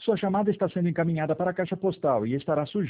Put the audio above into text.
Sua chamada está sendo encaminhada para a caixa postal e estará sujeita